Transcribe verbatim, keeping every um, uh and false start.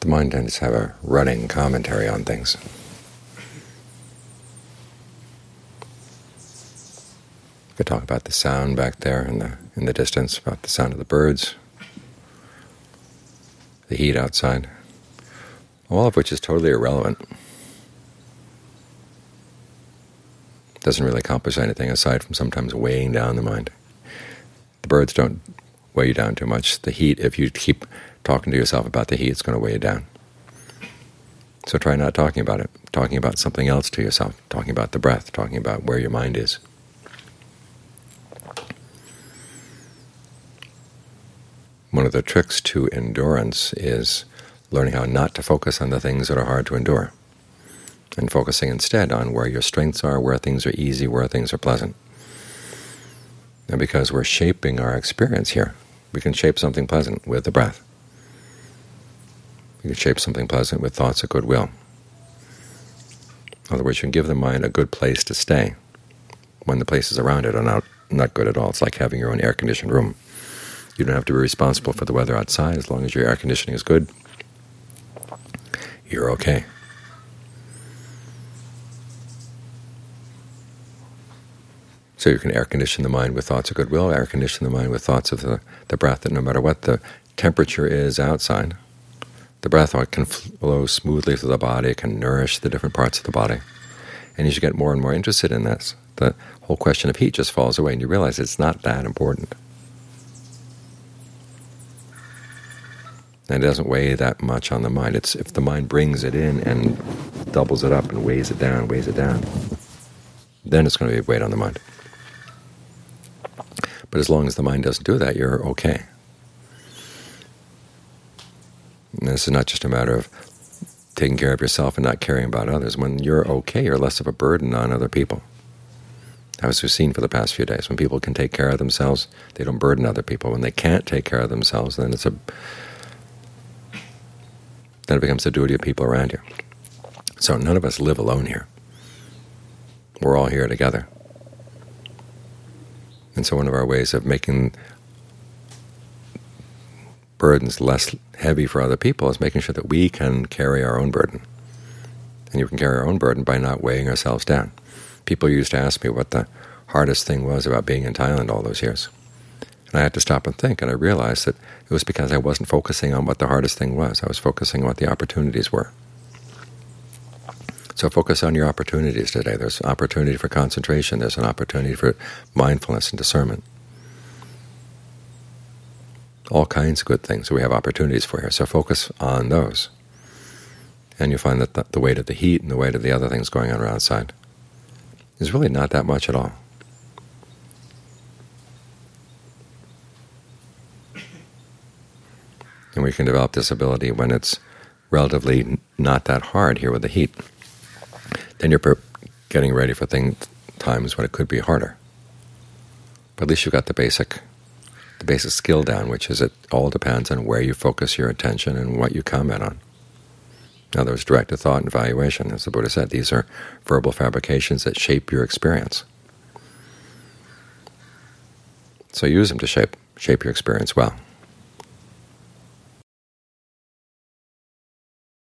The mind tends to have a running commentary on things. We could talk about the sound back there in the in the distance, about the sound of the birds, the heat outside, all of which is totally irrelevant. Doesn't really accomplish anything aside from sometimes weighing down the mind. The birds don't weigh you down too much. The heat, if you keep talking to yourself about the heat, it's going to weigh you down. So try not talking about it, talking about something else to yourself, talking about the breath, talking about where your mind is. One of the tricks to endurance is learning how not to focus on the things that are hard to endure, and focusing instead on where your strengths are, where things are easy, where things are pleasant. And because we're shaping our experience here, we can shape something pleasant with the breath. We can shape something pleasant with thoughts of goodwill. In other words, you can give the mind a good place to stay when the places around it are not, not good at all. It's like having your own air-conditioned room. You don't have to be responsible for the weather outside. As long as your air conditioning is good, you're okay. So you can air condition the mind with thoughts of goodwill, air condition the mind with thoughts of the, the breath, that no matter what the temperature is outside, the breath can flow smoothly through the body, it can nourish the different parts of the body. And as you get more and more interested in this, the whole question of heat just falls away, and you realize it's not that important. And it doesn't weigh that much on the mind. It's if the mind brings it in and doubles it up and weighs it down, weighs it down, then it's going to be a weight on the mind. But as long as the mind doesn't do that, you're okay. And this is not just a matter of taking care of yourself and not caring about others. When you're okay, you're less of a burden on other people. As we've seen for the past few days, when people can take care of themselves, they don't burden other people. When they can't take care of themselves, then it's a then it becomes the duty of people around you. So none of us live alone here. We're all here together. And so one of our ways of making burdens less heavy for other people is making sure that we can carry our own burden. And you can carry our own burden by not weighing ourselves down. People used to ask me what the hardest thing was about being in Thailand all those years. And I had to stop and think, and I realized that it was because I wasn't focusing on what the hardest thing was. I was focusing on what the opportunities were. So focus on your opportunities today. There's an opportunity for concentration. There's an opportunity for mindfulness and discernment. All kinds of good things that we have opportunities for here. So focus on those. And you'll find that the, the weight of the heat and the weight of the other things going on around outside is really not that much at all. And we can develop this ability when it's relatively not that hard here with the heat. Then you're getting ready for things, times when it could be harder. But at least you've got the basic, the basic skill down, which is it all depends on where you focus your attention and what you comment on. In other words, directed thought and evaluation. As the Buddha said, these are verbal fabrications that shape your experience. So use them to shape shape your experience well.